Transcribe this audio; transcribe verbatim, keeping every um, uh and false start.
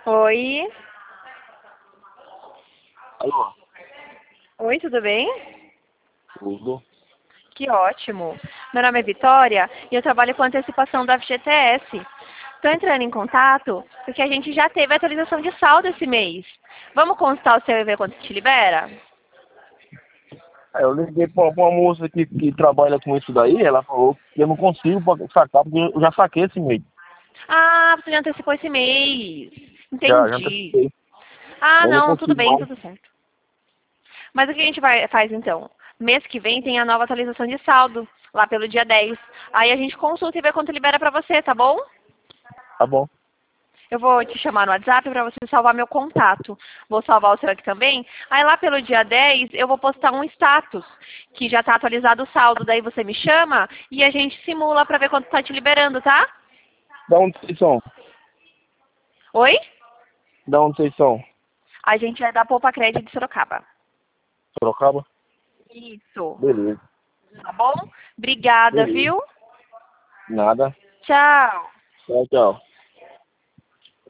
Oi. Alô? Oi, tudo bem? Tudo. Que ótimo. Meu nome é Vitória e eu trabalho com antecipação da F G T S. Estou entrando em contato porque a gente já teve atualização de saldo esse mês. Vamos consultar o seu e ver quanto te libera? Aí eu liguei pra, pra uma moça que, que trabalha com isso daí, ela falou que eu não consigo pra- sacar, porque eu já saquei esse mês. Ah, você já antecipou esse mês. Já, já Entendi. antecipei. Ah, Eu não não, tudo consigo bem, mais. tudo certo. Mas o que a gente vai, faz então? Mês que vem tem a nova atualização de saldo, lá pelo dia dez. Aí a gente consulta e vê quanto libera pra você, tá bom? Tá bom. Eu vou te chamar no WhatsApp para você salvar meu contato. Vou salvar o seu aqui também. Aí lá pelo dia dez eu vou postar um status que já está atualizado o saldo. Daí você me chama e a gente simula para ver quanto está te liberando, tá? Da onde vocês são? Oi? Da onde vocês são? A gente é da Poupa Crédito de Sorocaba. Sorocaba? Isso. Beleza. Tá bom? Obrigada, Beleza. viu? Nada. Tchau. Tchau, tchau.